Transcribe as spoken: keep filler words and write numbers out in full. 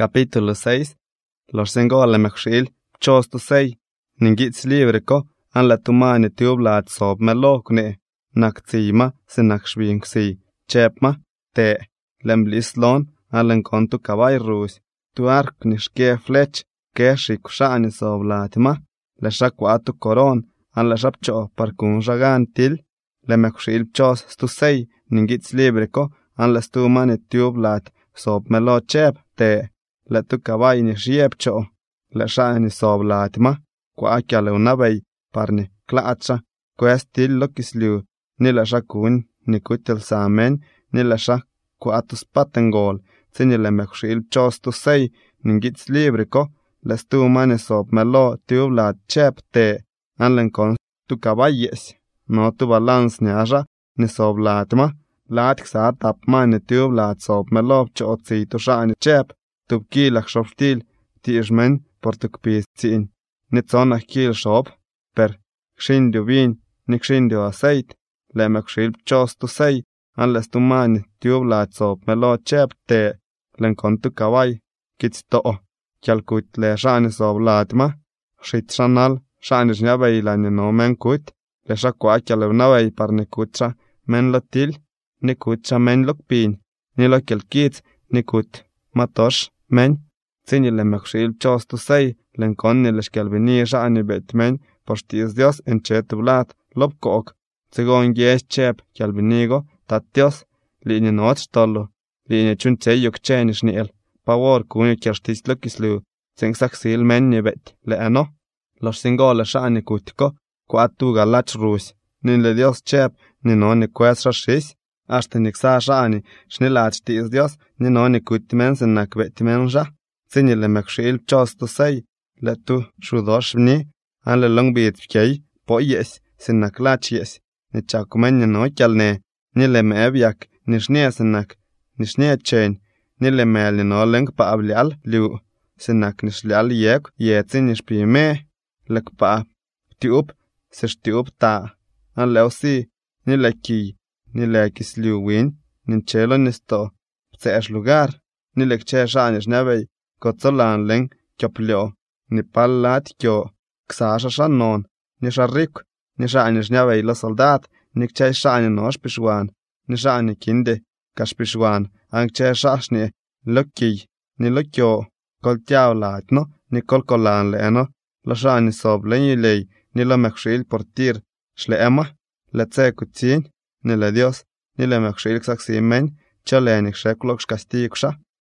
Capítulo seis. Los sengole mekshil, chos to say, ningits livriko, an la tumani tublat sob melokne, nak tzima, se nak shwingsi, chepma, te, lemblislon, an lenkon tu kawai rus, tu ark nishke flech, ke shikushani sob latma, le shakwatu koron, an la shapcho parkun jagan til, le mekshil chos to say, ningits livriko, an la stumani tublat sob melo chep, te, le tu kawai ni shiepcho, le shani sob latma, kwa akyale unabay, parni klaatsa, kwes til lokisliu, ni la shakun, ni kutil samen, ni la shak, kwa atus patengol, sini le mekshil chos to say, ningits libriko, le stu mani sob melo tublat chep te, an lenkon tu kawayes, no tu balans ni asha, ni sob latma, lat ksa tap mani tublat sob melo cho tsi tu shani chep, tub kilak shoftil, ti ismen, por tuk pizin, ni tzonach kil shop, per kshindio vin, ni kshindio aceit, le mekshil chos tu say, an les tu mani tublat sob melo chep te, lenkon tu kawai, kits to'o, kialkut le shani sob latma, shit shanal, shani shnabay la ni no men kut, le shakwa kiale unabay par ni kutsa, men lotil, ni kutsa men lokpin, ni lokel kits, ni kut, matosh, men, zini le mekshil chos tu say, lenkon ni le shkelvini shani bet men, poshtiz Dios en chet blat, lopkok, zigon yes chep, kialvinigo, tat Dios, li ni not stollo, li ni chun tseyuk chenish niel, pavor kuni kirstis lokislu, zing saksil men ni bet, le ano, los singole shani kutiko, kwa tu galach rus, ni le Dios chep, ni no ni kwes rashis, hasta ni ksa shani, shnilat shtiz Dios, ni no ni kutimen sin nak betimen ja, zini le mekshil chos to say, le tu shudosh vni, an le long bit fkei, po yes, sin nak lach yes, ni chakumen ni no kyalne, ni le meebyak, ni shnia sin nak, ni shnia chen, ni le meel ni no leng pa ablial, liu, sin nak ni shlial yek, ye zini shpi me, lek pa, tiup, se shtiup ta, an leo si, ni le ki, ni le kisliu win, ni chelo ni sto, ptseesh lugar, ni le kche shani shnabay, kotzolan leng, kyoplio, ni palat kyo, ksasha shanon, ni sharrik, ni shani shnabay lo soldat, ni kche shani no shpishwan, ni shani kinde, kashpishwan, an kche shashni, loki, ni lokyo, kol tiaw latno, ni kol kolan leno, lo shani sob lenyilei, ni lo mekshil portir, shleema, le tse kutzin, ni le Dios, ni le mekshil ksaksimen, cholenik sheklok shkastiksha,